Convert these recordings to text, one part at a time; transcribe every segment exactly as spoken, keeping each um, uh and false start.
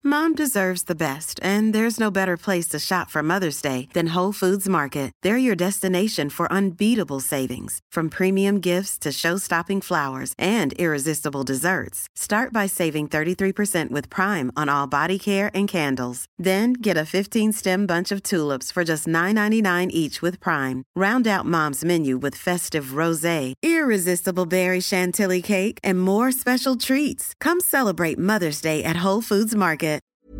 Mom deserves the best, and there's no better place to shop for Mother's Day than Whole Foods Market. They're your destination for unbeatable savings, from premium gifts to show-stopping flowers and irresistible desserts. Start by saving thirty-three percent with Prime on all body care and candles. Then get a fifteen-stem bunch of tulips for just nine ninety-nine each with Prime. Round out Mom's menu with festive rosé, irresistible berry chantilly cake, and more special treats. Come celebrate Mother's Day at Whole Foods Market.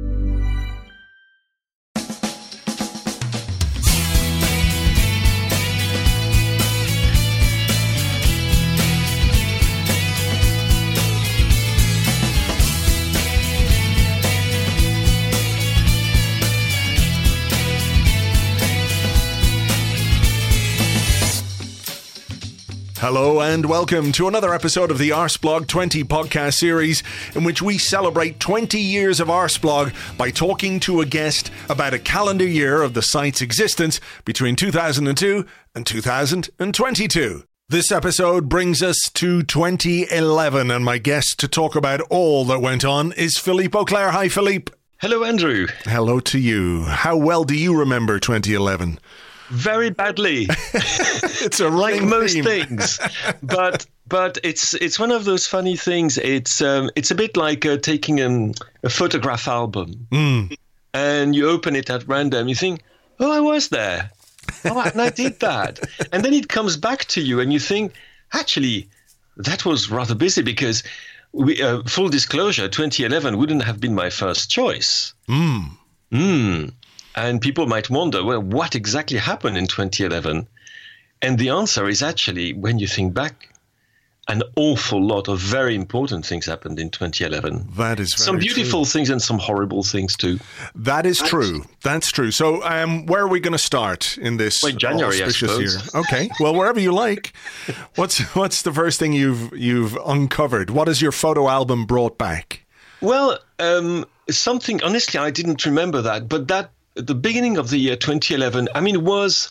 Hello and welcome to another episode of the Arsblog twenty podcast series, in which we celebrate twenty years of Arsblog by talking to a guest about a calendar year of the site's existence between two thousand two and two thousand twenty-two. This episode brings us to twenty eleven, and my guest to talk about all that went on is Philippe Auclair. Hi, Philippe. Hello, Andrew. Hello to you. How well do you remember twenty eleven? Very badly. It's a like most theme. things, but but it's it's one of those funny things. It's um, it's a bit like uh, taking um, a photograph album, mm. and you open it at random. You think, oh, I was there. Oh, and I did that, and then it comes back to you, and you think, actually, that was rather busy because, we, uh, full disclosure, twenty eleven wouldn't have been my first choice. Mm. Mm. And people might wonder, well, what exactly happened in twenty eleven? And the answer is actually, when you think back, an awful lot of very important things happened in twenty eleven. That is very Some beautiful true. things and some horrible things too. That is true. That's true. So um, where are we going to start in this well, January, auspicious I year? suppose. Okay. Well, wherever you like. What's what's the first thing you've you've uncovered? What has your photo album brought back? Well, um, something, honestly, I didn't remember that, but that at the beginning of the year twenty eleven, I mean, it was,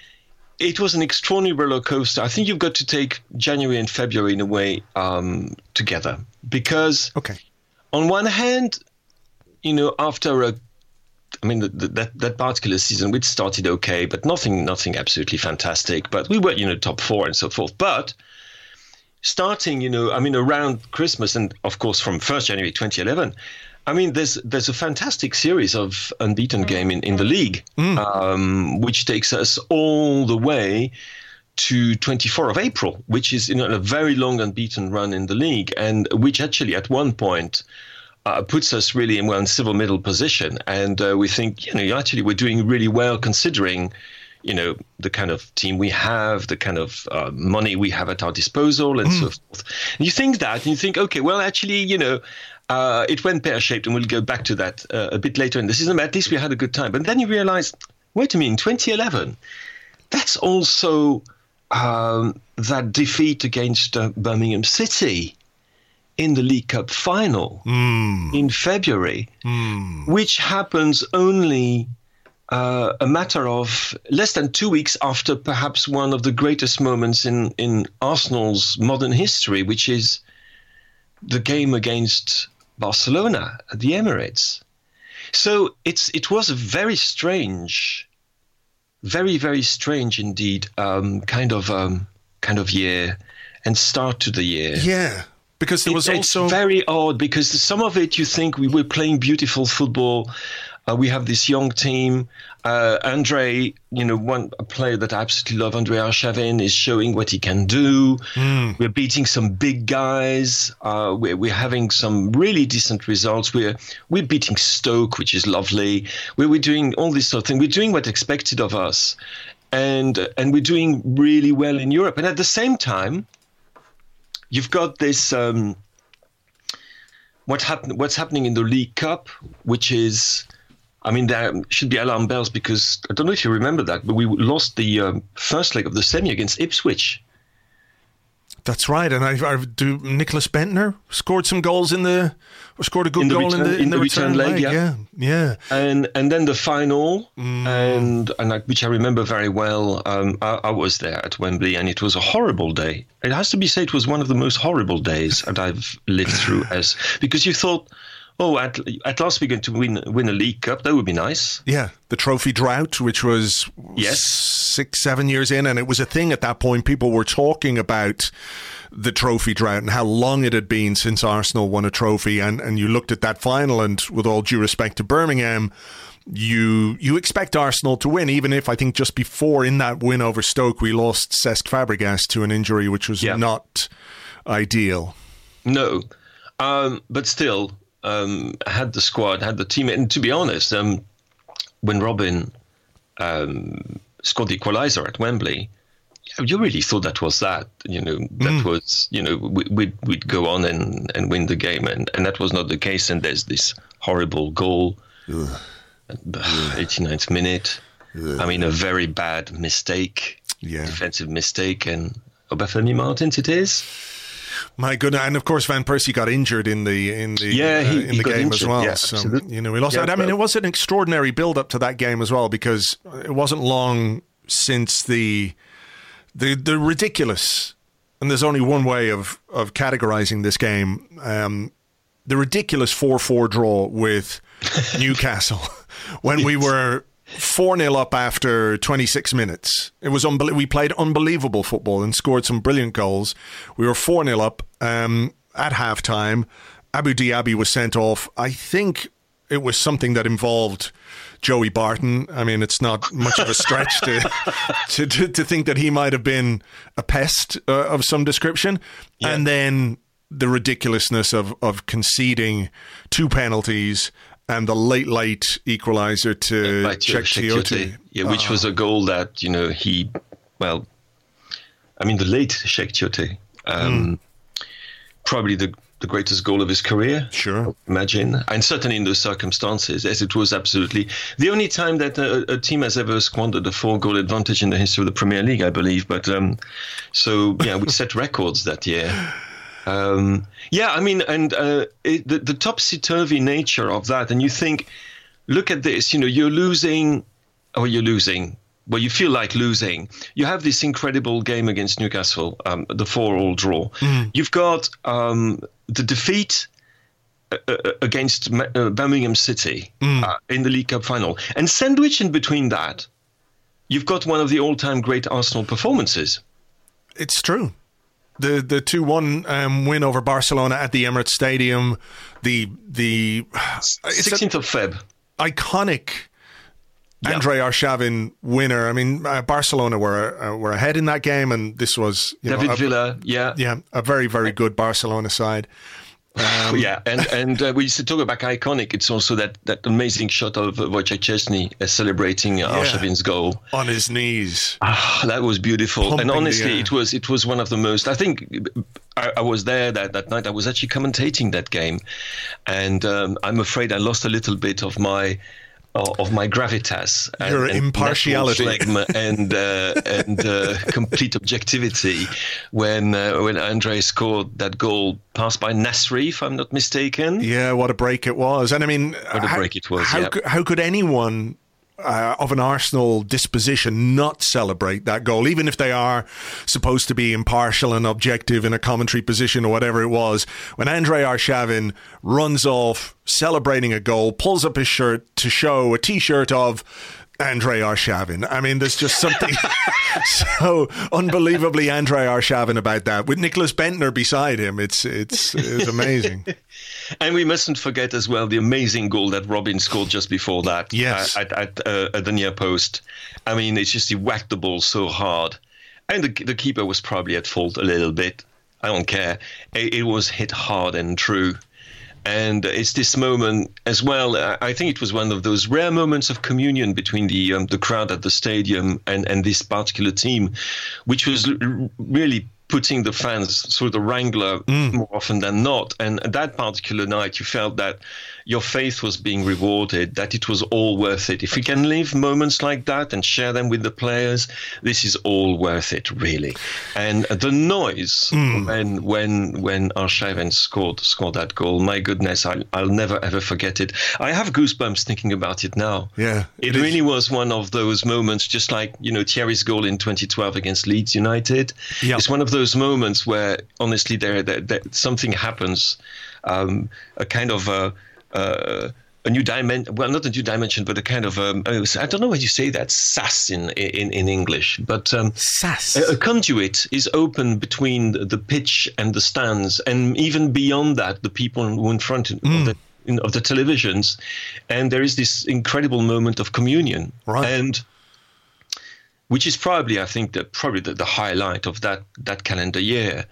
it was an extraordinary roller coaster. I think you've got to take January and February in a way um, together, because okay. on one hand, you know, after a, I mean, the, the, that that particular season, which started okay, but nothing, nothing absolutely fantastic. But we were, you know, top four and so forth. But starting, you know, I mean, around Christmas and of course from first January twenty eleven. I mean, there's there's a fantastic series of unbeaten game in, in the league, mm. um, which takes us all the way to twenty-fourth of April, which is, you know, a very long unbeaten run in the league, and which actually at one point uh, puts us really in one civil middle position. And uh, we think, you know, actually we're doing really well considering, you know, the kind of team we have, the kind of uh, money we have at our disposal, and mm. so forth. And you think that, and you think, okay, well, actually, you know, Uh, it went pear-shaped, and we'll go back to that uh, a bit later in the season, but at least we had a good time. But then you realize, wait a minute, twenty eleven, that's also um, that defeat against uh, Birmingham City in the League Cup final mm. in February, mm. which happens only uh, a matter of less than two weeks after perhaps one of the greatest moments in, in Arsenal's modern history, which is the game against Barcelona at the Emirates. So it's it was a very strange, very very strange indeed, um, kind of um, kind of year and start to the year. Yeah, because there was it, also it's very odd, because some of it you think we were playing beautiful football. Uh, we have this young team. Uh, Andre, you know, one a player that I absolutely love, Andre Arshavin, is showing what he can do. Mm. We're beating some big guys. Uh, we're, we're having some really decent results. We're we're beating Stoke, which is lovely. We're, we're doing all this sort of thing. We're doing what's expected of us, and and we're doing really well in Europe. And at the same time, you've got this. Um, what happen, What's happening in the League Cup, which is. I mean, there should be alarm bells, because I don't know if you remember that, but we lost the um, first leg of the semi against Ipswich. That's right, and I, I do. Nicholas Bentner scored some goals in the, or scored a good in the goal return, in the in, in the, the return, return leg. leg. Yeah, yeah. And and then the final, mm. and and I, which I remember very well. Um, I, I was there at Wembley, and it was a horrible day. It has to be said, it was one of the most horrible days that I've lived through, as because you thought, oh, at, at last we're going to win win a League Cup. That would be nice. Yeah, the trophy drought, which was yes. six, seven years in, and it was a thing at that point. People were talking about the trophy drought and how long it had been since Arsenal won a trophy. And, and you looked at that final, and with all due respect to Birmingham, you you expect Arsenal to win, even if I think just before in that win over Stoke, we lost Cesc Fabregas to an injury, which was yeah. not ideal. No, um, but still, um, had the squad, had the team. And to be honest, um, when Robin um, scored the equaliser at Wembley, you really thought that was that. You know, that mm. was, you know, we, we'd, we'd go on and, and win the game. And, and that was not the case. And there's this horrible goal Ugh. at the eighty-ninth minute. Ugh. I mean, a very bad mistake, yeah. defensive mistake. And Obafemi Martins it is. My goodness, and of course Van Persie got injured in the in the yeah, he, uh, in he the game injured. as well. Yeah, so absolutely. you know, we lost yeah, out. I mean, it was an extraordinary build up to that game as well, because it wasn't long since the the the ridiculous, and there's only one way of of categorizing this game, um, the ridiculous four four draw with Newcastle when yes. we were four nil up after twenty-six minutes. It was unbel- we played unbelievable football and scored some brilliant goals. We were four nil up um, at halftime. Abu Diaby was sent off. I think it was something that involved Joey Barton. I mean, it's not much of a stretch to, to, to to think that he might have been a pest uh, of some description. Yeah. And then the ridiculousness of, of conceding two penalties and the late, late equaliser to uh, Cheick Tioté. Yeah, which oh. was a goal that, you know, he, well, I mean, the late Cheick Tioté, um, mm. probably the, the greatest goal of his career. Sure. Imagine. And certainly in those circumstances, as it was absolutely the only time that a, a team has ever squandered a four-goal advantage in the history of the Premier League, I believe. But um, so, yeah, we set records that year. Um, yeah, I mean, and uh, it, the, the topsy-turvy nature of that, and you think, look at this, you know, you're losing, or you're losing, well, you feel like losing. You have this incredible game against Newcastle, um, the four-all draw. Mm. You've got um, the defeat uh, against uh, Birmingham City mm. uh, in the League Cup final. And sandwiched in between that, you've got one of the all-time great Arsenal performances. It's true. The the two one um, win over Barcelona at the Emirates Stadium, the the sixteenth of February, iconic yeah. Andrei Arshavin winner. I mean, uh, Barcelona were uh, were ahead in that game, and this was you David know, a, Villa, yeah, yeah, a very very good Barcelona side. Um, yeah, and and uh, we used to talk about iconic. It's also that, that amazing shot of uh, Wojciech Szczesny uh, celebrating uh, yeah. Arshavin's goal on his knees. Ah, that was beautiful. Pumping and honestly, it was it was one of the most. I think I, I was there that, that night. I was actually commentating that game, and um, I'm afraid I lost a little bit of my. Of my gravitas, and, your and impartiality, and uh, and uh, complete objectivity when uh, when Andre scored that goal, passed by Nasri, if I'm not mistaken. Yeah, what a break it was! And I mean, what a how, break it was! How, yeah. could, how could anyone uh, of an Arsenal disposition not celebrate that goal, even if they are supposed to be impartial and objective in a commentary position or whatever it was? When Andrei Arshavin runs off celebrating a goal, pulls up his shirt to show a T-shirt of Andrei Arshavin. I mean, there's just something so unbelievably Andrei Arshavin about that. With Nicholas Bentner beside him, it's it's it's amazing. And we mustn't forget as well the amazing goal that Robin scored just before that. Yes. Uh, at, at, uh, at the near post. I mean, it's just he whacked the ball so hard. And the, the keeper was probably at fault a little bit. I don't care. It, it was hit hard and true. And it's this moment as well. I think it was one of those rare moments of communion between the um, the crowd at the stadium and, and this particular team, which was l- really putting the fans through the wrangler mm. more often than not. And that particular night, you felt that your faith was being rewarded, that it was all worth it. If we can live moments like that and share them with the players, this is all worth it, really. And the noise mm. when when when Arshavin scored scored that goal, my goodness, I'll, I'll never ever forget it. I have goosebumps thinking about it now. Yeah, it, it really was one of those moments, just like, you know, Thierry's goal in twenty twelve against Leeds United. Yep. It's one of those moments where honestly there, there, there something happens, um, a kind of a uh, a new dimension. Well, not a new dimension, but a kind of um, I don't know how you say that, sass in in, in English, but um, sass. A, a conduit is open between the, the pitch and the stands, and even beyond that, the people who in front of Mm. the of the televisions, and there is this incredible moment of communion, right. and which is probably, I think, the, probably the, the highlight of that that calendar year.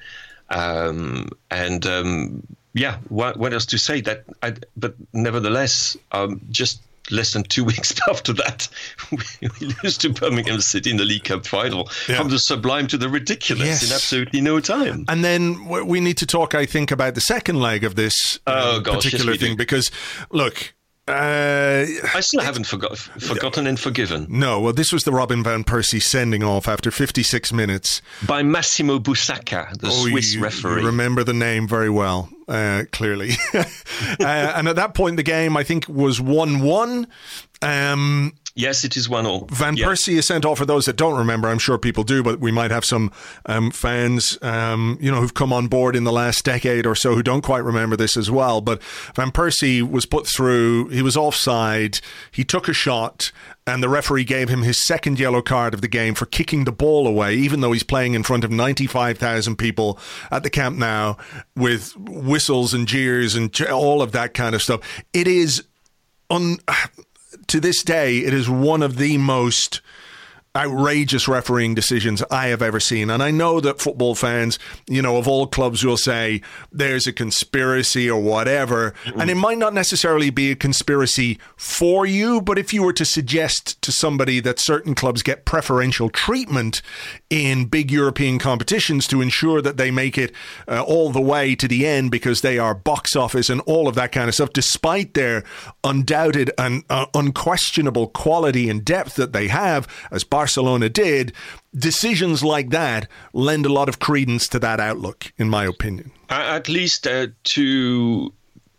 Um, and um, yeah, what, what else to say? That, I, but nevertheless, um, just less than two weeks after that, we, we lose to Birmingham City in the League Cup final, yeah. from the sublime to the ridiculous yes. in absolutely no time. And then we need to talk, I think, about the second leg of this uh, oh, gosh, particular yes, thing, do. because, look... Uh, I still haven't forgot, forgotten and forgiven. No, well, this was the Robin Van Persie sending off after fifty-six minutes. By Massimo Busacca, the oh, Swiss you, referee. You remember the name very well, uh, clearly. uh, and at that point, the game, I think, was one one. Um, yes, it is one all. Van yeah. Persie is sent off. For those that don't remember, I'm sure people do, but we might have some um, fans, um, you know, who've come on board in the last decade or so who don't quite remember this as well. But Van Persie was put through. He was offside. He took a shot, and the referee gave him his second yellow card of the game for kicking the ball away, even though he's playing in front of ninety-five thousand people at the Camp Nou with whistles and jeers and all of that kind of stuff. It is un. To this day, it is one of the most outrageous refereeing decisions I have ever seen. And I know that football fans, you know, of all clubs will say there's a conspiracy or whatever. Mm-hmm. And it might not necessarily be a conspiracy for you, but if you were to suggest to somebody that certain clubs get preferential treatment in big European competitions to ensure that they make it uh, all the way to the end because they are box office and all of that kind of stuff, despite their undoubted and uh, unquestionable quality and depth that they have, as Barcelona did, decisions like that lend a lot of credence to that outlook, in my opinion. At least uh, to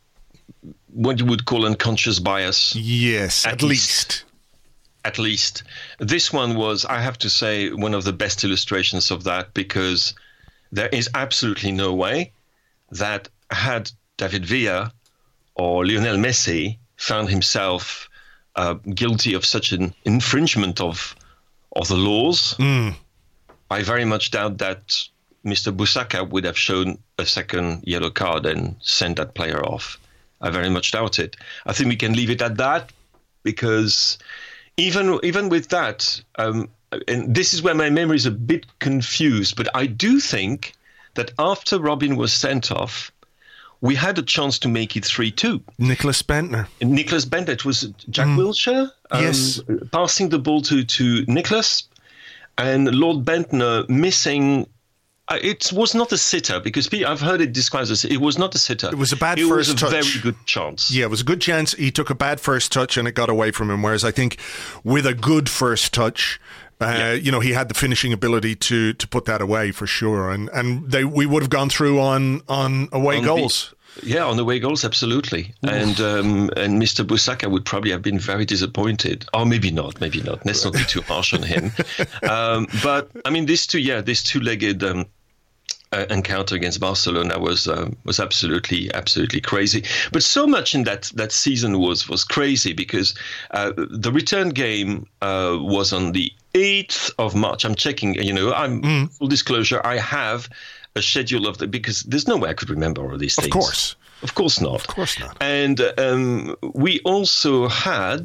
what you would call unconscious bias. Yes, at, at least. least. At least. This one was, I have to say, one of the best illustrations of that, because there is absolutely no way that had David Villa or Lionel Messi found himself uh, guilty of such an infringement of of the laws, mm. I very much doubt that Mister Busacca would have shown a second yellow card and sent that player off. I very much doubt it. I think we can leave it at that, because even even with that, um, and this is where my memory is a bit confused, but I do think that after Robin was sent off, we had a chance to make it three two. Nicholas Bentner. Nicholas Bentner. It was Jack mm. Wilshere um, yes. passing the ball to, to Nicholas, and Lord Bentner missing. Uh, it was not a sitter, because I've heard it described as it was not a sitter. It was a bad it first touch. It was a touch. very good chance. Yeah, it was a good chance. He took a bad first touch and it got away from him, whereas I think with a good first touch, Uh, yeah. you know, he had the finishing ability to to put that away for sure, and and they we would have gone through on on away on goals. The, yeah, on away goals, absolutely. Oof. And um, and Mister Busacca would probably have been very disappointed, or maybe not, maybe not. Let's not be too harsh on him. Um, but I mean, this two, yeah, this two-legged um, uh, encounter against Barcelona was uh, was absolutely absolutely crazy. But so much in that that season was was crazy, because uh, the return game uh, was on the eighth of March. I'm checking, you know, I'm mm. full disclosure, I have a schedule of the, because there's no way I could remember all these things. Of course. Of course not. Of course not. And um, we also had,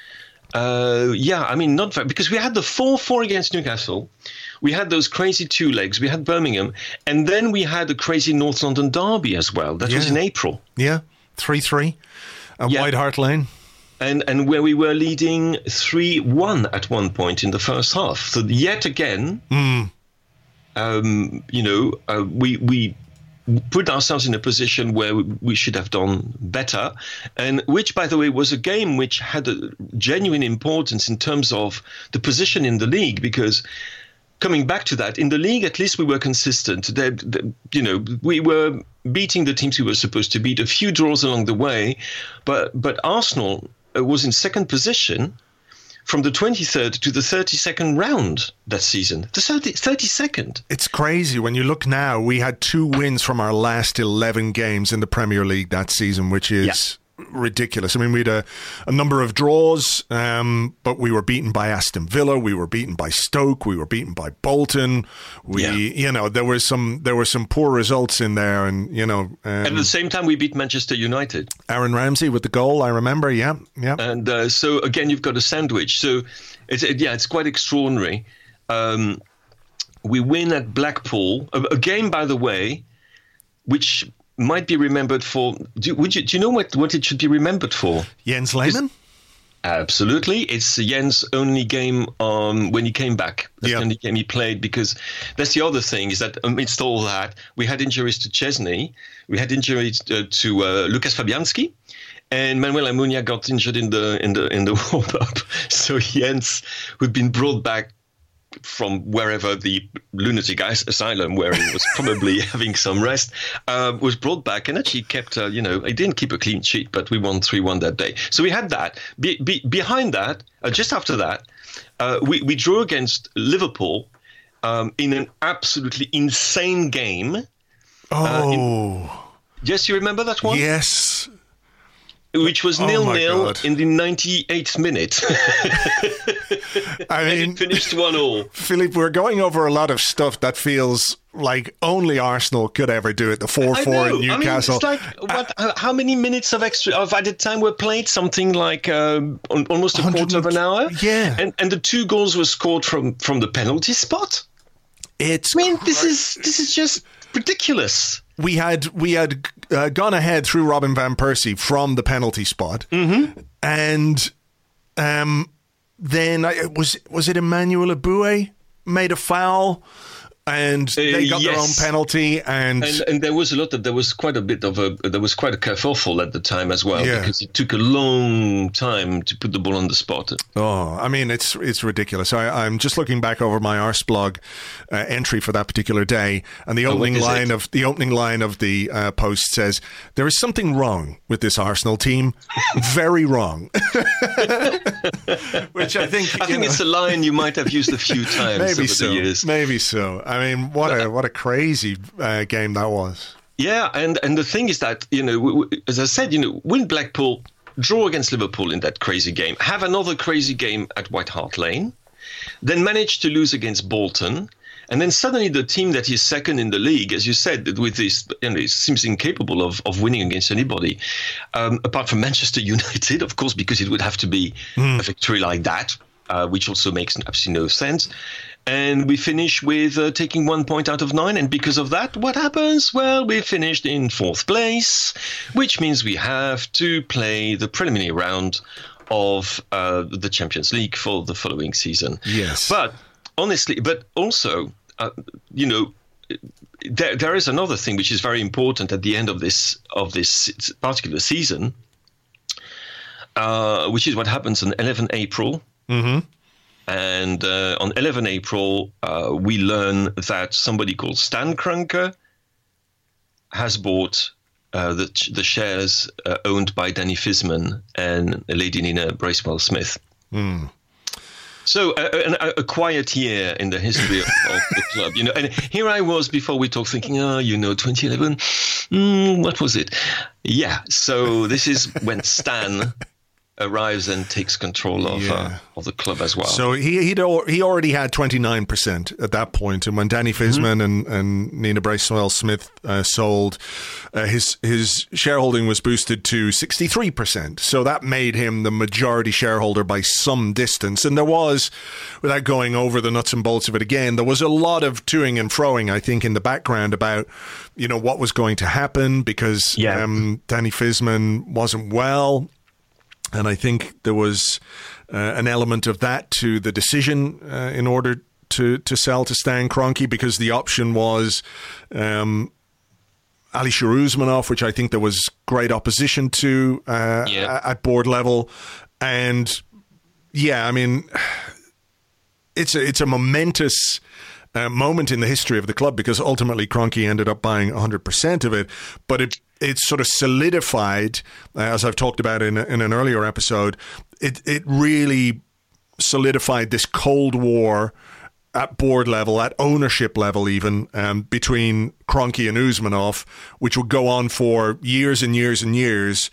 uh, yeah, I mean, not very, because we had the four four against Newcastle. We had those crazy two legs. We had Birmingham. And then we had a crazy North London derby as well. That yeah. was in April. Yeah, three three at yeah. White Hart Lane. And and where we were leading three one at one point in the first half. So yet again, mm. um, you know, uh, we we put ourselves in a position where we should have done better, and which, by the way, was a game which had a genuine importance in terms of the position in the league, because coming back to that, in the league, at least we were consistent. They, they, you know, we were beating the teams we were supposed to beat, a few draws along the way, but but Arsenal was in second position from the twenty-third to the thirty-second round that season. The thirty-second. It's crazy. When you look now, we had two wins from our last eleven games in the Premier League that season, which is ridiculous. I mean, we had a, a number of draws, um, but we were beaten by Aston Villa, we were beaten by Stoke, we were beaten by Bolton. We, yeah. you know, there was some there were some poor results in there, and you know, um, and at the same time we beat Manchester United. Aaron Ramsey with the goal, I remember. Yeah, yeah. And uh, so again, you've got a sandwich. So it's it, yeah, it's quite extraordinary. Um, we win at Blackpool, a, a game, by the way, which might be remembered for. Do, would you, do you know what, what it should be remembered for? Jens Lehmann? Absolutely. It's Jens' only game um, when he came back. That's yep. the only game he played, because that's the other thing, is that amidst all that, we had injuries to Chesney, we had injuries uh, to uh, Lucas Fabianski, and Manuel Almunia got injured in the in the in the warm-up. So Jens, who'd been brought back from wherever the lunatic asylum where he was probably having some rest, uh, was brought back and actually kept, uh, you know, he didn't keep a clean sheet, but we won three one that day. So we had that. Be, be, behind that, uh, just after that, uh, we, we drew against Liverpool um, in an absolutely insane game. Oh. Uh, in, yes, you remember that one? Yes. Which was oh nil-nil in the ninety-eighth minute. I mean, and it finished one all. Philippe, we're going over a lot of stuff that feels like only Arsenal could ever do it. The four four in Newcastle. I mean, it's like, what, uh, how many minutes of extra of added time were played? Something like uh, almost a quarter of an hour? Yeah. And and the two goals were scored from, from the penalty spot? It's I mean, this is this is just ridiculous. We had we had uh, gone ahead through Robin van Persie from the penalty spot, mm-hmm. and um, then I, was was it Emmanuel Abue made a foul, and they got uh, yes. their own penalty, and... and and there was a lot of there was quite a bit of a there was quite a kerfuffle at the time as well, yeah. because it took a long time to put the ball on the spot. Oh, I mean, it's it's ridiculous. I, I'm just looking back over my Arseblog uh, entry for that particular day, and the opening oh, line it? of the opening line of the uh, post says, "There is something wrong with this Arsenal team, very wrong." Which I think I think know, it's a line you might have used a few times maybe over so, the years. Maybe so. I mean, what a what a crazy uh, game that was. Yeah, and and the thing is that, you know, w- w- as I said, you know, win Blackpool, draw against Liverpool in that crazy game, have another crazy game at White Hart Lane, then manage to lose against Bolton, and then suddenly the team that is second in the league, as you said, with this, you know, it seems incapable of, of winning against anybody, um, apart from Manchester United, of course, because it would have to be mm. a victory like that, uh, which also makes absolutely no sense. And we finish with uh, taking one point out of nine. And because of that, what happens? Well, we finished in fourth place, which means we have to play the preliminary round of uh, the Champions League for the following season. Yes. But honestly, but also, uh, you know, there there is another thing which is very important at the end of this of this particular season, uh, which is what happens on eleventh of April. Mm-hmm. And uh, on eleventh of April, uh, we learn that somebody called Stan Kroenke has bought uh, the the shares uh, owned by Danny Fisman and Lady Nina Bracewell-Smith. Mm. So uh, a, a quiet year in the history of, of the club, you know. And here I was before we talked, thinking, oh, you know, twenty eleven, mm, what was it? Yeah. So this is when Stan arrives and takes control of yeah. uh, of the club as well. So he he'd al- he already had twenty-nine percent at that point, and when Danny Fisman mm-hmm. and, and Nina Bracewell-Smith uh, sold, uh, his his shareholding was boosted to sixty-three percent. So that made him the majority shareholder by some distance. And there was, without going over the nuts and bolts of it again, there was a lot of toing and froing, I think, in the background about, you know, what was going to happen, because yeah. um, Danny Fisman wasn't well. And I think there was uh, an element of that to the decision uh, in order to, to sell to Stan Kroenke, because the option was um, Alisher Usmanov, which I think there was great opposition to uh, yeah. at board level. And yeah, I mean, it's a, it's a momentous uh, moment in the history of the club, because ultimately Kroenke ended up buying one hundred percent of it. But it It sort of solidified, uh, as I've talked about in, in an earlier episode, it, it really solidified this Cold War at board level, at ownership level even, um, between Kroenke and Usmanov, which would go on for years and years and years,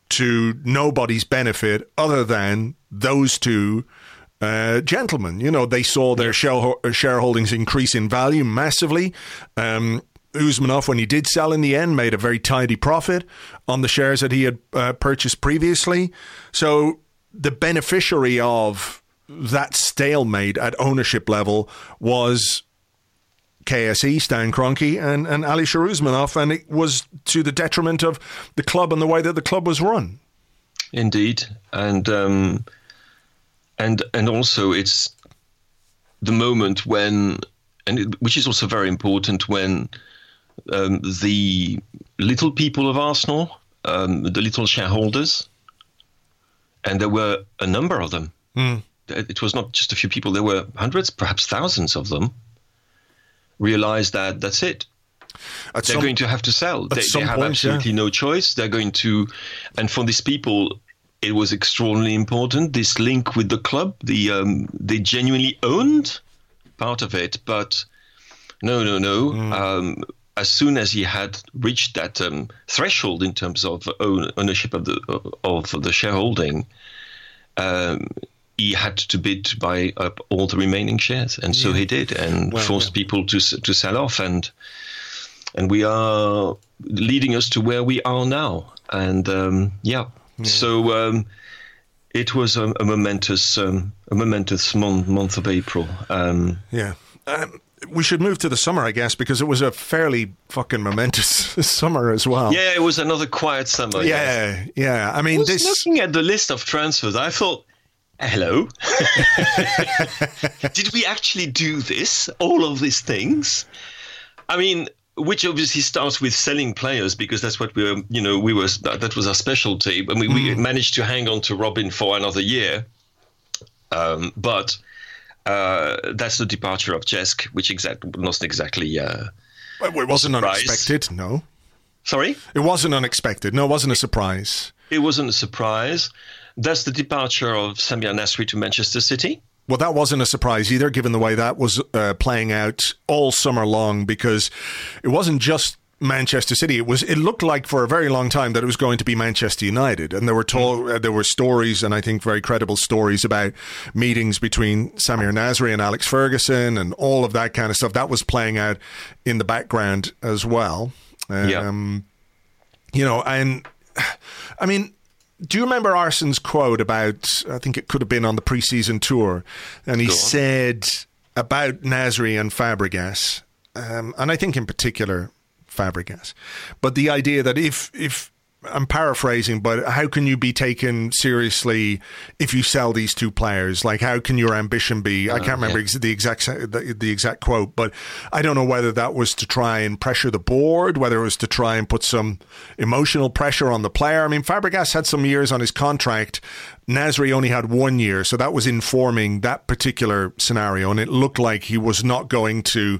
to nobody's benefit other than those two uh, gentlemen. You know, they saw their share- shareholdings increase in value massively. Um, Usmanov, when he did sell in the end, made a very tidy profit on the shares that he had uh, purchased previously. So the beneficiary of that stalemate at ownership level was K S E, Stan Kroenke, and, and Alisher Usmanov, and it was to the detriment of the club and the way that the club was run. Indeed, and um, and and also it's the moment when, and it, which is also very important, when um, the little people of Arsenal, um, the little shareholders, and there were a number of them. Mm. It was not just a few people; there were hundreds, perhaps thousands of them. Realize that that's it. At They're some, going to have to sell. They, they have point, absolutely yeah. no choice. They're going to, and for these people, it was extraordinarily important. This link with the club, the um, they genuinely owned part of it, but no, no, no. Mm. Um, as soon as he had reached that um, threshold in terms of own, ownership of the of the shareholding. Um, He had to bid to buy up all the remaining shares, and so yeah. he did, and well, forced yeah. people to to sell off, and and we are leading us to where we are now, and um, yeah. yeah, so um, it was a, a momentous um, a momentous month, month of April. Um, yeah. Um, we should move to the summer, I guess, because it was a fairly fucking momentous summer as well. Yeah, it was another quiet summer. Yeah, yes. yeah. I mean, I was this looking at the list of transfers, I thought, hello. Did we actually do this? All of these things? I mean, which obviously starts with selling players, because that's what we were, you know, we were, that was our specialty. I mean, mm. we managed to hang on to Robin for another year. Um, but uh, that's the departure of Cesc, which exact, wasn't exactly uh, well, it wasn't unexpected, no. Sorry? It wasn't unexpected. No, it wasn't a surprise. It wasn't a surprise. That's the departure of Samir Nasri to Manchester City. Well, that wasn't a surprise either, given the way that was uh, playing out all summer long, because it wasn't just Manchester City. It was. It looked like for a very long time that it was going to be Manchester United, and there were told, uh, there were stories, and I think very credible stories about meetings between Samir Nasri and Alex Ferguson and all of that kind of stuff. That was playing out in the background as well. Um, yeah. You know, and I mean, do you remember Arsene's quote about, I think it could have been on the pre-season tour, and he said about Nasri and Fabregas, um, and I think in particular Fabregas, but the idea that if, if I'm paraphrasing, but how can you be taken seriously if you sell these two players? Like, how can your ambition be? I can't remember yeah. the exact the, the exact quote, but I don't know whether that was to try and pressure the board, whether it was to try and put some emotional pressure on the player. I mean, Fabregas had some years on his contract. Nasri only had one year, so that was informing that particular scenario, and it looked like he was not going to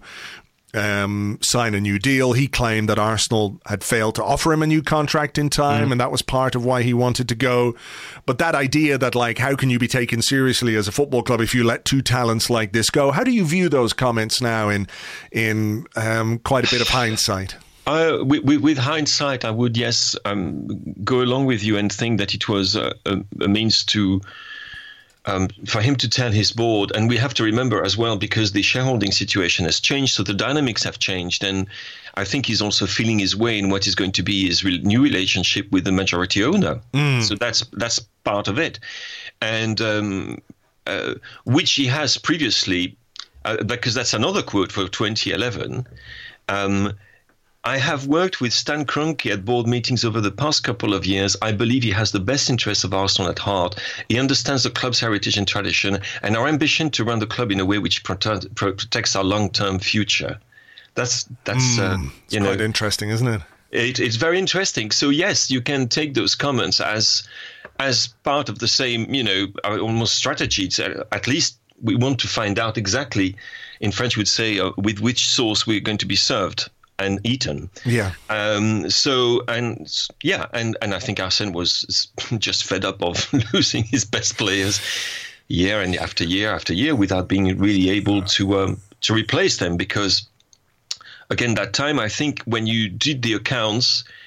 Um, sign a new deal. He claimed that Arsenal had failed to offer him a new contract in time, mm. and that was part of why he wanted to go. But that idea that, like, how can you be taken seriously as a football club if you let two talents like this go? How do you view those comments now in in um, quite a bit of hindsight? Uh, with, with hindsight, I would, yes, um, go along with you and think that it was a, a, a means to Um, for him to tell his board, and we have to remember as well, because the shareholding situation has changed, so the dynamics have changed, and I think he's also feeling his way in what is going to be his re- new relationship with the majority owner. Mm. So that's that's part of it, and um, uh, which he has previously, uh, because that's another quote for twenty eleven. Um, I have worked with Stan Kroenke at board meetings over the past couple of years. I believe he has the best interests of Arsenal at heart. He understands the club's heritage and tradition and our ambition to run the club in a way which prote- protects our long-term future. That's, that's mm, uh, you it's know, quite interesting, isn't it? it? It's very interesting. So yes, you can take those comments as, as part of the same, you know, almost strategy. At least we want to find out exactly, in French we'd say, uh, with which sauce we're going to be served and eaten. Yeah. Um, so, and yeah, and, and I think Arsene was just fed up of losing his best players year and after year after year without being really able to um, to replace them. Because, again, that time, I think when you did the accounts,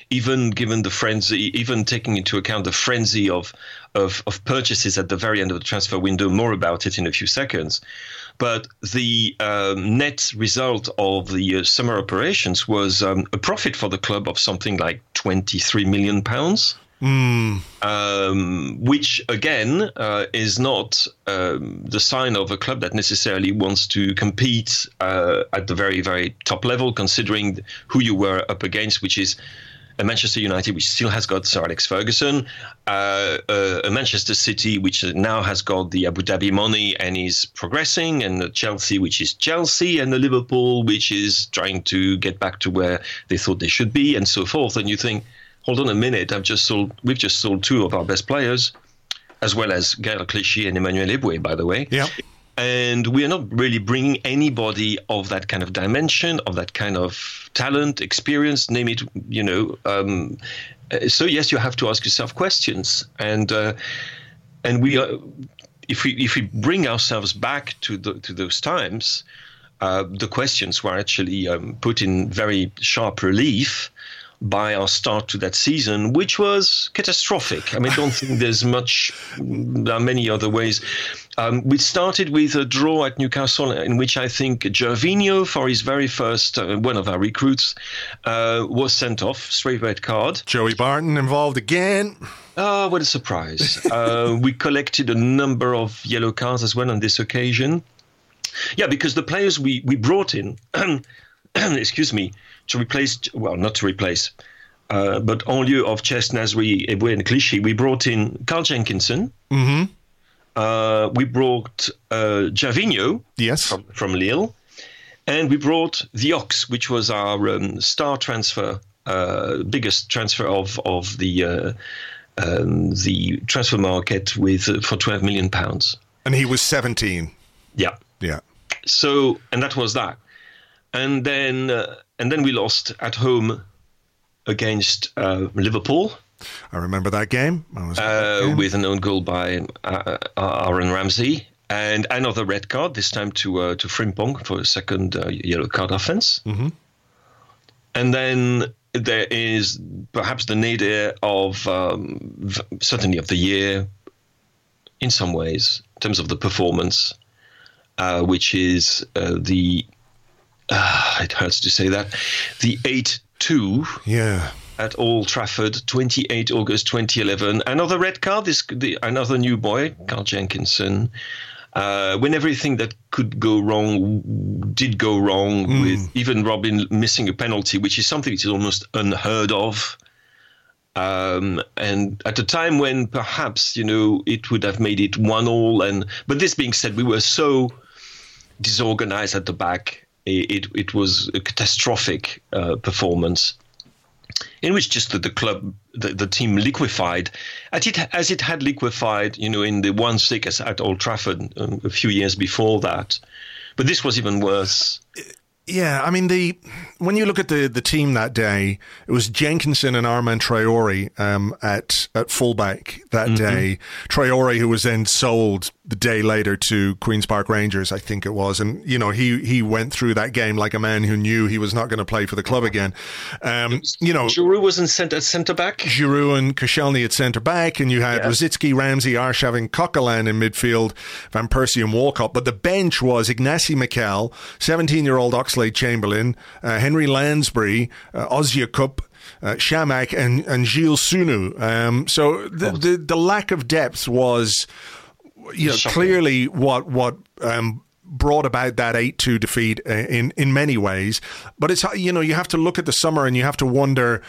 even given the frenzy, even taking into account the frenzy of, of, of purchases at the very end of the transfer window. More about it in a few seconds. But the um, net result of the uh, summer operations was um, a profit for the club of something like twenty-three million pounds. Mm. Um, which again uh, is not um, the sign of a club that necessarily wants to compete uh, at the very, very top level, considering who you were up against, which is a Manchester United, which still has got Sir Alex Ferguson, uh, uh, a Manchester City, which now has got the Abu Dhabi money and is progressing, and a Chelsea, which is Chelsea, and the Liverpool, which is trying to get back to where they thought they should be, and so forth. And you think, hold on a minute, I've just sold. We've just sold two of our best players, as well as Gaël Clichy and Emmanuel Eboué, by the way. Yeah. And we are not really bringing anybody of that kind of dimension, of that kind of talent, experience, name it, you know. Um, so yes, you have to ask yourself questions, and uh, and we are, if we if we bring ourselves back to the to those times, uh, the questions were actually um, put in very sharp relief by our start to that season, which was catastrophic. I mean, I don't think there's much, there are many other ways. Um, we started with a draw at Newcastle, in which I think Gervinho, for his very first, uh, one of our recruits, uh, was sent off, straight red card. Joey Barton involved again. Oh, what a surprise. uh, we collected a number of yellow cards as well on this occasion. Yeah, because the players we, we brought in, excuse me, to replace, well, not to replace, uh, but en lieu of Chess, Nasri, Eboué, and Clichy, we brought in Carl Jenkinson. Mm-hmm. Uh, we brought uh, Gervinho yes. from, from Lille. And we brought the Ox, which was our um, star transfer, uh, biggest transfer of, of the uh, um, the transfer market with uh, for twelve million pounds. And he was seventeen. Yeah. Yeah. So, and that was that. And then... Uh, And then we lost at home against uh, Liverpool. I remember that game. I was uh, game. With an own goal by uh, Aaron Ramsey. And another red card, this time to uh, to Frimpong for a second uh, yellow card offence. Mm-hmm. And then there is perhaps the nadir of, um, certainly of the year, in some ways, in terms of the performance, uh, which is uh, the... Uh, it hurts to say that. The eight two yeah. at Old Trafford, twenty-eighth of August twenty eleven. Another red card, this the, another new boy, Carl Jenkinson. Uh, when everything that could go wrong did go wrong, mm. with even Robin missing a penalty, which is something that is almost unheard of. Um, and at a time when perhaps, you know, it would have made it one all. And but this being said, we were so disorganized at the back. It, it was a catastrophic uh, performance in which just the, the club, the, the team liquefied as it, as it had liquefied, you know, in the one six at Old Trafford um, a few years before that. But this was even worse. Yeah, I mean, the when you look at the, the team that day, it was Jenkinson and Armand Traoré um, at at fullback that mm-hmm. day. Traoré, who was then sold the day later to Queen's Park Rangers, I think it was. And, you know, he, he went through that game like a man who knew he was not going to play for the club again. Um, you know, Giroud was in centre, centre back. Giroud and Koscielny at centre back. And you had yeah. Rosicky, Ramsey, Arshav and Coquelin in midfield, Van Persie and Walcott. But the bench was Ignacy Miquel, seventeen-year-old Oxlade-Chamberlain, uh, Henry Lansbury, uh, Ozia Kup, Uh, Shamak and, and Gilles Sunu. Um, so the, the the lack of depth was, you know, clearly what what um, brought about that eight two defeat in in many ways. But it's, you know, you have to look at the summer and you have to wonder,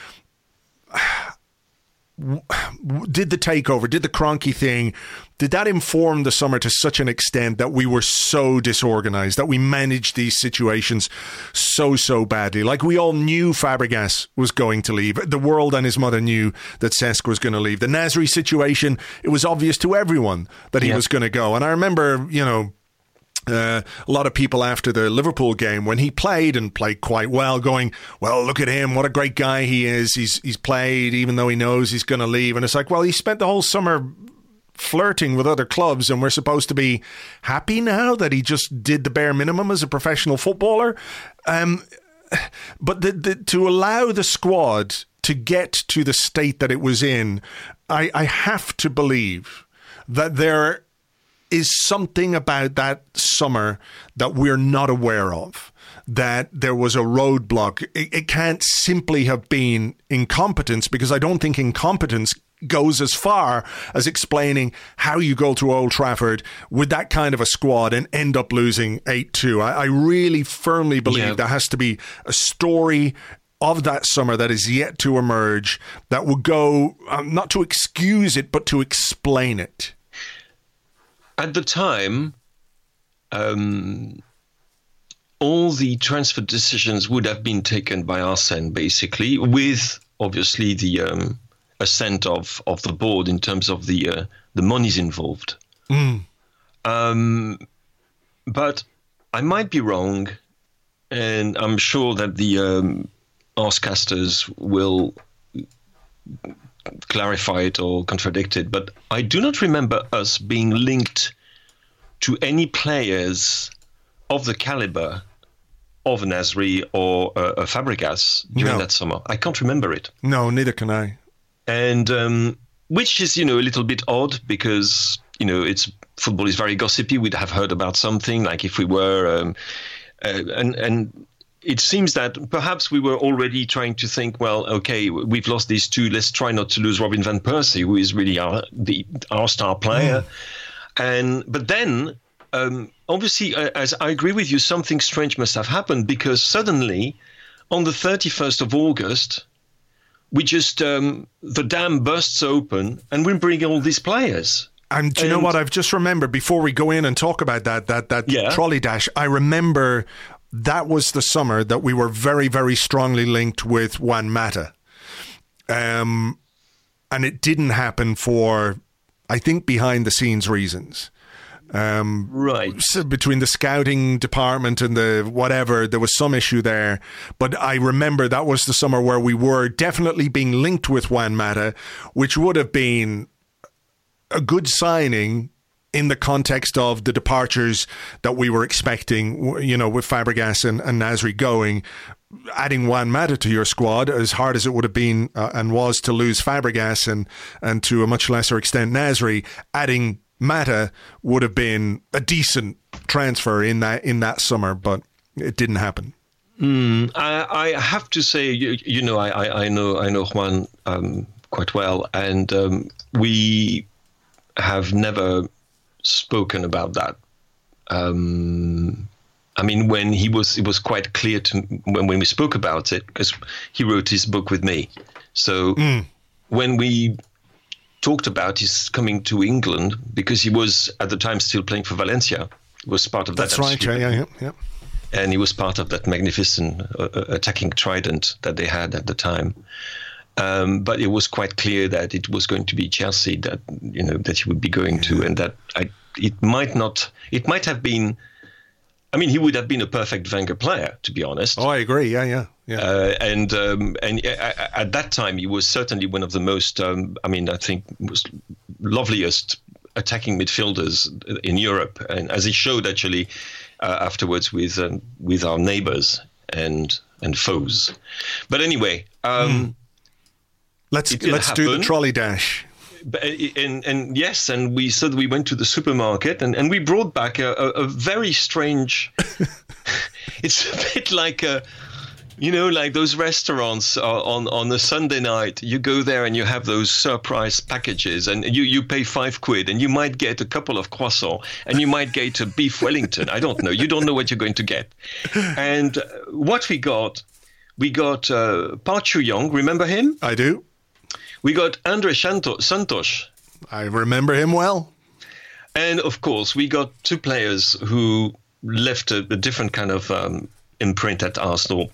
did the takeover, did the Kroenke thing, did that inform the summer to such an extent that we were so disorganized, that we managed these situations so, so badly? Like, we all knew Fabregas was going to leave. The world and his mother knew that Cesc was going to leave. The Nasri situation, it was obvious to everyone that he yeah. was going to go. And I remember, you know, Uh, a lot of people after the Liverpool game, when he played and played quite well, going, well, look at him, what a great guy he is. He's he's played even though he knows he's going to leave. And it's like, well, he spent the whole summer flirting with other clubs, and we're supposed to be happy now that he just did the bare minimum as a professional footballer. Um, but the, the, to allow the squad to get to the state that it was in, I, I have to believe that there is something about that summer that we're not aware of, that there was a roadblock. It, it can't simply have been incompetence, because I don't think incompetence goes as far as explaining how you go to Old Trafford with that kind of a squad and end up losing eight two. I, I really firmly believe yeah. there has to be a story of that summer that is yet to emerge that will go, um, not to excuse it, but to explain it. At the time, um, all the transfer decisions would have been taken by Arsène, basically, with obviously the um, assent of, of the board in terms of the uh, the monies involved. Mm. Um, but I might be wrong, and I'm sure that the um, Arsecasters will clarify it or contradict it, but I do not remember us being linked to any players of the caliber of Nasri or uh, Fabregas during no. that summer. I can't remember it. No, neither can I. And um, which is, you know, a little bit odd, because, you know, it's football is very gossipy. We'd have heard about something, like if we were, um, uh, and and. It seems that perhaps we were already trying to think, well, okay, we've lost these two. Let's try not to lose Robin van Persie, who is really our the our star player. Mm. And but then, um, obviously, uh, as I agree with you, something strange must have happened, because suddenly, on the thirty-first of August, we just um, the dam bursts open, and we bring all these players. And do you and, know what? I've just remembered, before we go in and talk about that that that yeah. trolley dash, I remember. That was the summer that we were very, very strongly linked with Juan Mata. Um, and it didn't happen for, I think, behind-the-scenes reasons. Um, right. So between the scouting department and the whatever, there was some issue there. But I remember that was the summer where we were definitely being linked with Juan Mata, which would have been a good signing in the context of the departures that we were expecting, you know, with Fabregas and, and Nasri going. Adding Juan Mata to your squad, as hard as it would have been uh, and was to lose Fabregas and, and to a much lesser extent Nasri, adding Mata would have been a decent transfer in that in that summer, but it didn't happen. Mm, I, I have to say, you, you know, I, I, I know I know Juan um, quite well, and um, we have never spoken about that. Um, I mean, when he was, it was quite clear to when, when we spoke about it, because he wrote his book with me. So mm. when we talked about his coming to England, because he was at the time still playing for Valencia, was part of that. That's right. Yeah, yeah, yeah. And he was part of that magnificent uh, attacking trident that they had at the time. Um, but it was quite clear that it was going to be Chelsea that, you know, that he would be going to, and that I, it might not, it might have been, I mean, he would have been a perfect Wenger player, to be honest. Oh, I agree. Yeah, yeah, yeah. Uh, and um, and at that time, he was certainly one of the most, um, I mean, I think, was loveliest attacking midfielders in Europe, and as he showed actually uh, afterwards with um, with our neighbours and and foes. But anyway. Um, mm. Let's let's happen. do the trolley dash. And, and yes, and we said we went to the supermarket and, and we brought back a, a, a very strange. It's a bit like a, you know, like those restaurants on on a Sunday night. You go there and you have those surprise packages, and you, you pay five quid, and you might get a couple of croissants, and you might get a beef Wellington. I don't know. You don't know what you're going to get. And what we got, we got uh, Park Chu-young. Remember him? I do. We got Andre Santos. I remember him well. And, of course, we got two players who left a, a different kind of um, imprint at Arsenal.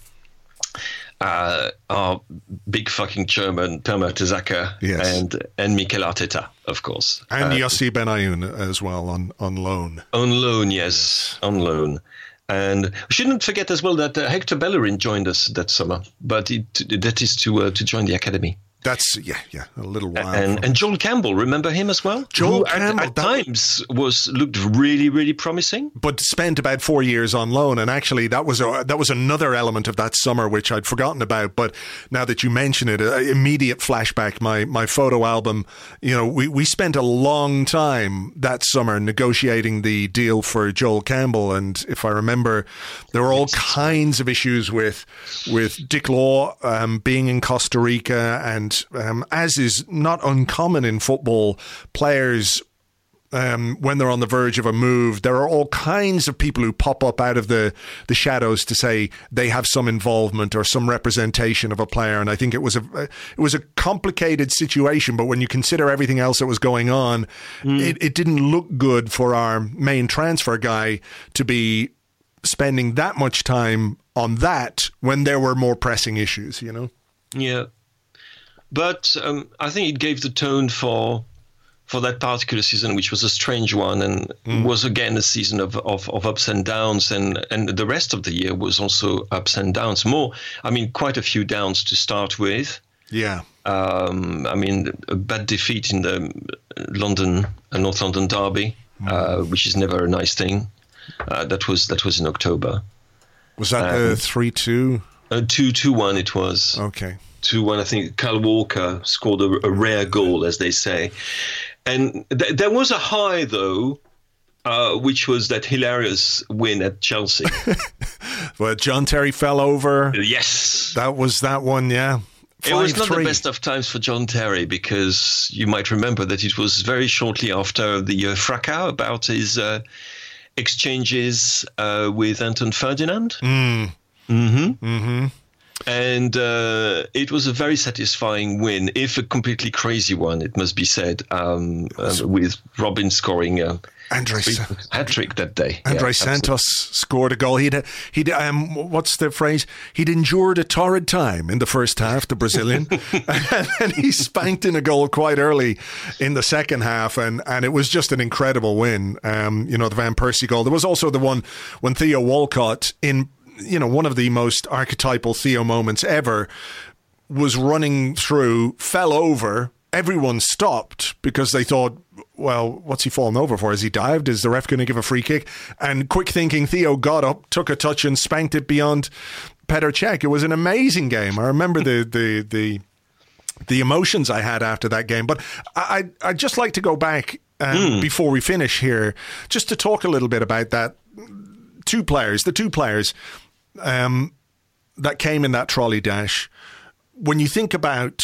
Uh, our big fucking German, Per Mertesacker, yes. and, and Mikel Arteta, of course. And uh, Yossi Benayoun as well on, on loan. On loan, yes, on loan. And we shouldn't forget as well that uh, Hector Bellerin joined us that summer, but it, that is to uh, to join the academy. That's, yeah, yeah, a little while. And, and Joel Campbell, remember him as well? Joel Who Campbell. At, at times was looked really, really promising. But spent about four years on loan. And actually, that was a, that was another element of that summer, which I'd forgotten about. But now that you mention it, uh, immediate flashback, my, my photo album, you know, we, we spent a long time that summer negotiating the deal for Joel Campbell. And if I remember, there were all kinds of issues with, with Dick Law um, being in Costa Rica, and Um, as is not uncommon in football, players, um, when they're on the verge of a move, there are all kinds of people who pop up out of the, the shadows to say they have some involvement or some representation of a player. And I think it was a it was a complicated situation, but when you consider everything else that was going on, mm. it, it didn't look good for our main transfer guy to be spending that much time on that when there were more pressing issues, you know? Yeah. But um, I think it gave the tone for for that particular season, which was a strange one, and mm. was again a season of, of, of ups and downs, and, and the rest of the year was also ups and downs. More, I mean, quite a few downs to start with. Yeah. Um, I mean, a bad defeat in the London, uh, North London derby, mm. uh, which is never a nice thing. Uh, that was that was in October. Was that um, the three two? Uh, two two one. It was. Okay. two one. I think Kyle Walker scored a, a rare goal, as they say. And th- there was a high, though, uh, which was that hilarious win at Chelsea. Well, John Terry fell over. Yes. That was that one, yeah. It was not the best of times for John Terry, because you might remember that it was very shortly after the uh, fracas about his uh, exchanges uh, with Anton Ferdinand. Mm. Mm-hmm. Mm-hmm. And uh, it was a very satisfying win, if a completely crazy one, it must be said, um, uh, with Robin scoring a Andre hat-trick that day. Andre yeah, Santos scored a goal. He'd, he'd um, what's the phrase? He'd endured a torrid time in the first half, the Brazilian, and, and he spanked in a goal quite early in the second half, and, and it was just an incredible win. Um, you know, the Van Persie goal. There was also the one when Theo Walcott, in you know, one of the most archetypal Theo moments ever, was running through, fell over. Everyone stopped because they thought, well, what's he fallen over for? Has he dived? Is the ref going to give a free kick? And quick thinking, Theo got up, took a touch and spanked it beyond Petr Cech. It was an amazing game. I remember the the the the emotions I had after that game. But I, I'd just like to go back um, mm. before we finish here, just to talk a little bit about that. Two players, the two players um, that came in that trolley dash. When you think about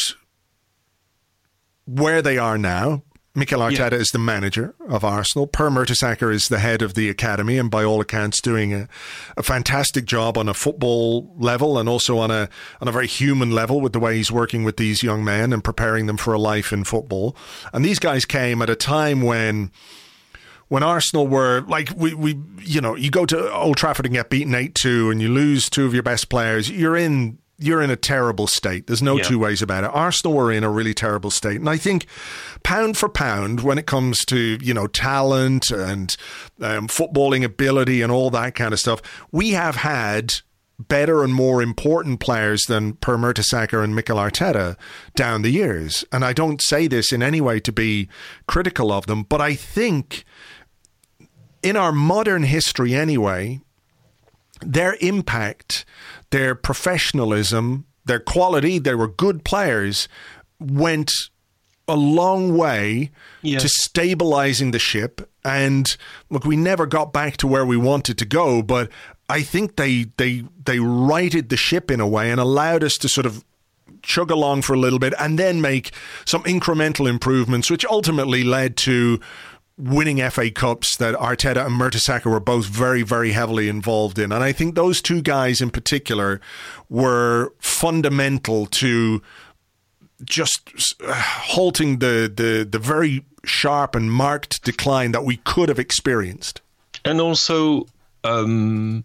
where they are now, Mikel Arteta yeah. is the manager of Arsenal. Per Mertesacker is the head of the academy, and by all accounts doing a, a fantastic job on a football level and also on a on a very human level with the way he's working with these young men and preparing them for a life in football. And these guys came at a time when when Arsenal were, like, we, we you know, you go to Old Trafford and get beaten eight two and you lose two of your best players, you're in you're in a terrible state. There's no yeah. two ways about it. Arsenal were in a really terrible state. And I think pound for pound, when it comes to, you know, talent and um, footballing ability and all that kind of stuff, we have had better and more important players than Per Mertesacker and Mikel Arteta down the years. And I don't say this in any way to be critical of them, but I think in our modern history anyway, their impact, their professionalism, their quality, they were good players, went a long way yeah. to stabilizing the ship. And look, we never got back to where we wanted to go, but I think they they they righted the ship in a way and allowed us to sort of chug along for a little bit and then make some incremental improvements, which ultimately led to winning F A Cups that Arteta and Mertesacker were both very, very heavily involved in. And I think those two guys in particular were fundamental to just halting the, the, the very sharp and marked decline that we could have experienced. And also um,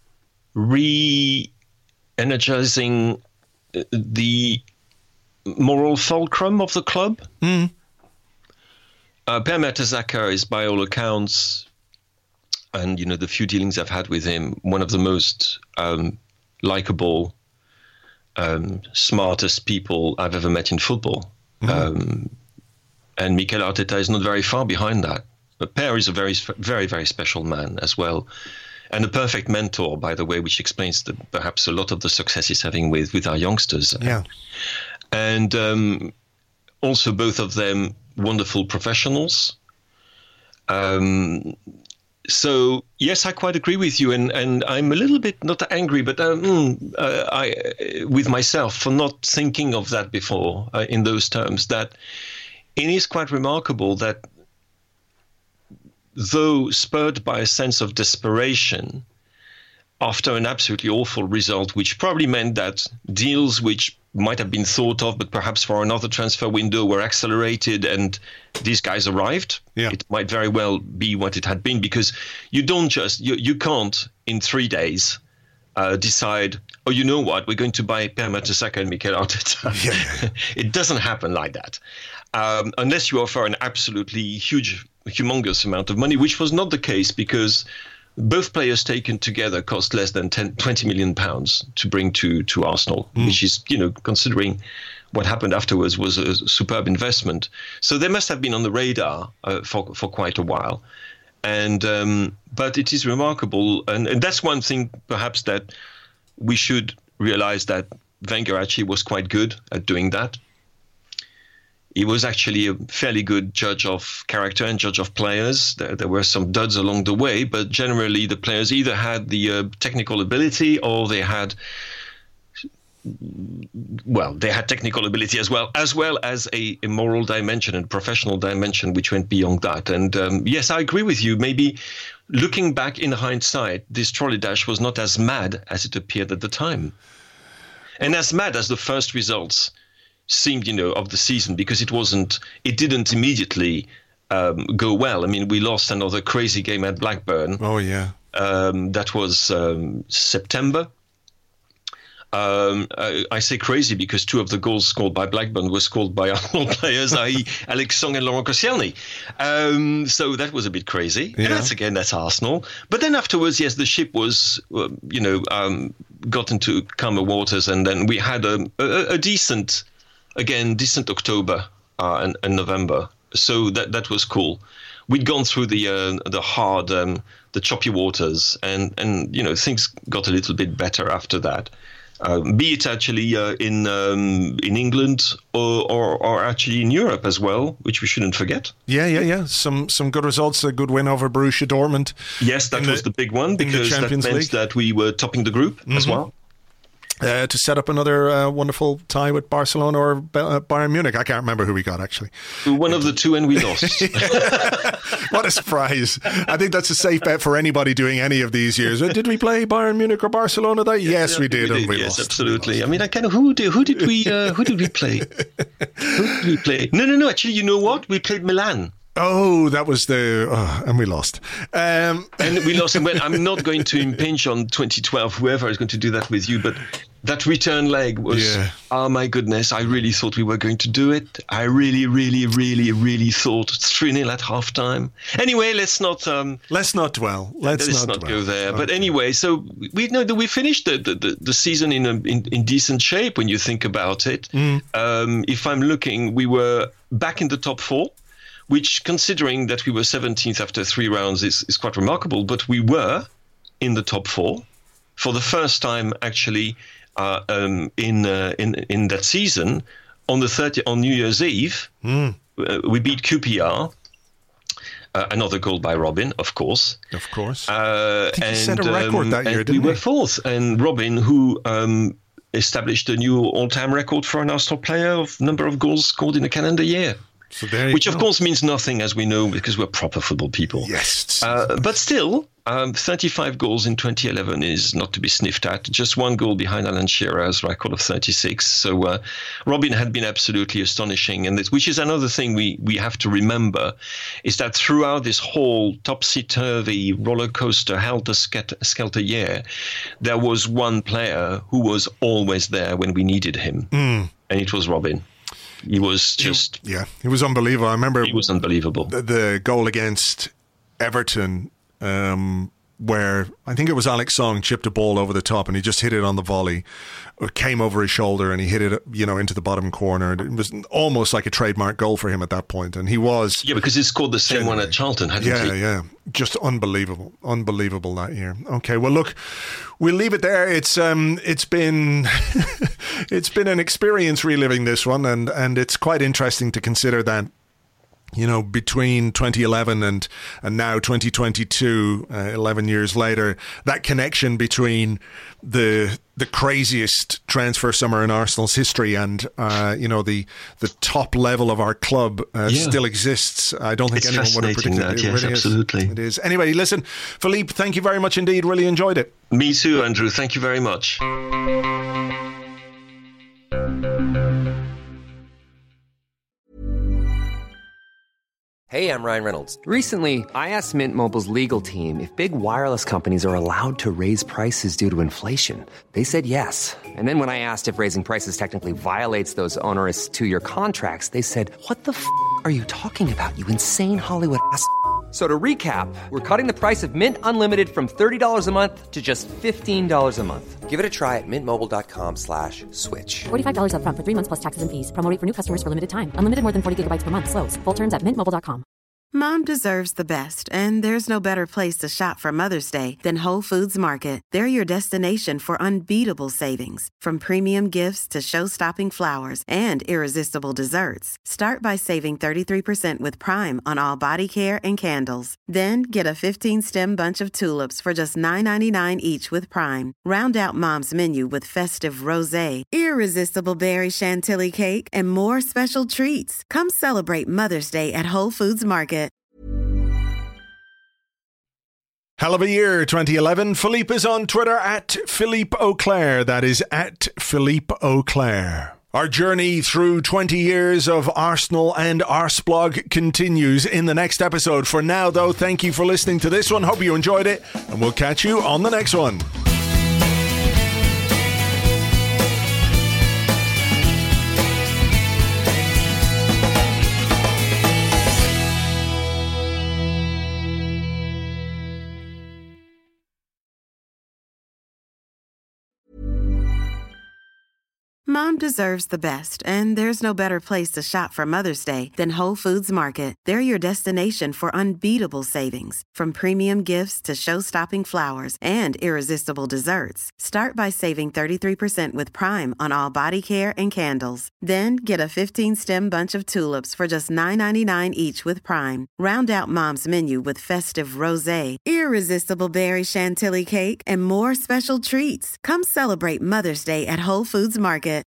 re-energizing the moral fulcrum of the club. Mm. Uh, Per Mertesacker is, by all accounts, and you know the few dealings I've had with him, one of the most um, likable um, smartest people I've ever met in football. Mm-hmm. Um, and Mikel Arteta is not very far behind that. But Per is a very, very, very special man as well. And a perfect mentor, by the way, which explains the, perhaps a lot of the success he's having with, with our youngsters. Yeah. And um, also both of them wonderful professionals. Um, so, yes, I quite agree with you. And, and I'm a little bit not angry, but um, uh, I, with myself for not thinking of that before uh, in those terms, that it is quite remarkable that though spurred by a sense of desperation after an absolutely awful result, which probably meant that deals which might have been thought of, but perhaps for another transfer window, were accelerated and these guys arrived. Yeah. It might very well be what it had been, because you don't just, you, you can't in three days uh, decide, oh, you know what, we're going to buy Per Mertesacker and Mikel Arteta. Yeah. It doesn't happen like that. Um, unless you offer an absolutely huge, humongous amount of money, which was not the case, because both players taken together cost less than ten, twenty million pounds to bring to, to Arsenal, mm. which is, you know, considering what happened afterwards, was a superb investment. So they must have been on the radar uh, for, for quite a while. And um, but it is remarkable. And, and that's one thing, perhaps, that we should realize, that Wenger actually was quite good at doing that. He was actually a fairly good judge of character and judge of players. There, there were some duds along the way, but generally the players either had the uh, technical ability, or they had, well, they had technical ability as well, as well as a, a moral dimension and professional dimension, which went beyond that. And um, yes, I agree with you. Maybe looking back in hindsight, this trolley dash was not as mad as it appeared at the time, and as mad as the first results seemed, you know, of the season, because it wasn't, it didn't immediately um, go well. I mean, we lost another crazy game at Blackburn. Oh, yeah. Um, that was um, September. Um, I, I say crazy because two of the goals scored by Blackburn were scored by Arsenal players, that is. Alex Song and Laurent Koscielny. Um, so that was a bit crazy. Yeah. And that's, again, that's Arsenal. But then afterwards, yes, the ship was, uh, you know, um, got into calmer waters, and then we had a, a, a decent... Again, decent October uh, and, and November, so that that was cool. We'd gone through the uh, the hard, um, the choppy waters, and, and you know, things got a little bit better after that. Uh, be it actually uh, in um, in England or, or or actually in Europe as well, which we shouldn't forget. Yeah, yeah, yeah. Some some good results. A good win over Borussia Dortmund. Yes, that was the, the big one, because that meant League. that we were topping the group mm-hmm. as well. Uh, to set up another uh, wonderful tie with Barcelona or uh, Bayern Munich. I can't remember who we got, actually. One of the two, and we lost. What a surprise. I think that's a safe bet for anybody doing any of these years. Did we play Bayern Munich or Barcelona? That? Yes, yes, we did, we did and we yes, lost. Absolutely. We lost. I mean, I kind of, who did, who did we uh, who did we play? Who did we play? No, no, no. Actually, you know what? We played Milan. Oh, that was the... Oh, and we lost. Um. And we lost. And I'm not going to impinge on twenty twelve, whoever is going to do that with you, but that return leg was... Yeah. Oh, my goodness. I really thought we were going to do it. I really, really, really, really thought three nil at halftime. Anyway, let's not... Um, let's not dwell. Let's, let's not, not dwell. go there. Okay. But anyway, so we know that we finished the, the, the season in, a, in in decent shape when you think about it. Mm. Um, if I'm looking, we were back in the top four, which, considering that we were seventeenth after three rounds, is, is quite remarkable. But we were in the top four for the first time, actually, uh, um, in uh, in in that season. On the thirtieth, on New Year's Eve, mm. uh, we beat Q P R. Uh, another goal by Robin, of course. Of course. Uh, I think and, he set a record um, that year, and didn't we he? were fourth. And Robin, who um, established a new all-time record for an Arsenal player of number of goals scored in a calendar year. So there you Which, go. of course, means nothing, as we know, because we're proper football people. Yes. Uh, but still, um, thirty-five goals in twenty eleven is not to be sniffed at. Just one goal behind Alan Shearer's record of thirty-six. So uh, Robin had been absolutely astonishing. And this, which is another thing we, we have to remember, is that throughout this whole topsy-turvy roller coaster, helter-skelter year, there was one player who was always there when we needed him. Mm. And it was Robin. He was just... Yeah, he was unbelievable. I remember... He was unbelievable. The, the goal against Everton, um, where I think it was Alex Song chipped a ball over the top and he just hit it on the volley. It came over his shoulder and he hit it, you know, into the bottom corner. It was almost like a trademark goal for him at that point. And he was... Yeah, because he scored the same genuinely. one at Charlton, hadn't yeah, he? Yeah, yeah. Just unbelievable. Unbelievable that year. Okay, well, look, we'll leave it there. It's um, it's been it's been an experience reliving this one, and, and it's quite interesting to consider that, you know, between twenty eleven and, and now twenty twenty-two, uh, eleven years later, that connection between the the craziest transfer summer in Arsenal's history and, uh, you know, the the top level of our club uh, yeah. still exists. I don't think it's anyone would have predicted that, it. Yes, really absolutely. Is. It is. Anyway, listen, Philippe, thank you very much indeed. Really enjoyed it. Me too, Andrew. Thank you very much. Hey, I'm Ryan Reynolds. Recently, I asked Mint Mobile's legal team if big wireless companies are allowed to raise prices due to inflation. They said yes. And then when I asked if raising prices technically violates those onerous two-year contracts, they said, what the f*** are you talking about, you insane Hollywood ass f- So to recap, we're cutting the price of Mint Unlimited from thirty dollars a month to just fifteen dollars a month. Give it a try at mintmobile.com slash switch. forty-five dollars up front for three months plus taxes and fees. Promo rate for new customers for limited time. Unlimited more than forty gigabytes per month. Slows full terms at mint mobile dot com. Mom deserves the best, and there's no better place to shop for Mother's Day than Whole Foods Market. They're your destination for unbeatable savings, from premium gifts to show-stopping flowers and irresistible desserts. Start by saving thirty-three percent with Prime on all body care and candles. Then get a fifteen-stem bunch of tulips for just nine ninety-nine each with Prime. Round out Mom's menu with festive rosé, irresistible berry chantilly cake, and more special treats. Come celebrate Mother's Day at Whole Foods Market. Hell of a year, twenty eleven. Philippe is on Twitter at Philippe Auclair. That is at Philippe Auclair. Our journey through twenty years of Arsenal and Arsblog continues in the next episode. For now, though, thank you for listening to this one. Hope you enjoyed it, and we'll catch you on the next one. Mom deserves the best, and there's no better place to shop for Mother's Day than Whole Foods Market. They're your destination for unbeatable savings, from premium gifts to show-stopping flowers and irresistible desserts. Start by saving thirty-three percent with Prime on all body care and candles. Then get a fifteen-stem bunch of tulips for just nine ninety-nine each with Prime. Round out Mom's menu with festive rosé, irresistible berry chantilly cake, and more special treats. Come celebrate Mother's Day at Whole Foods Market.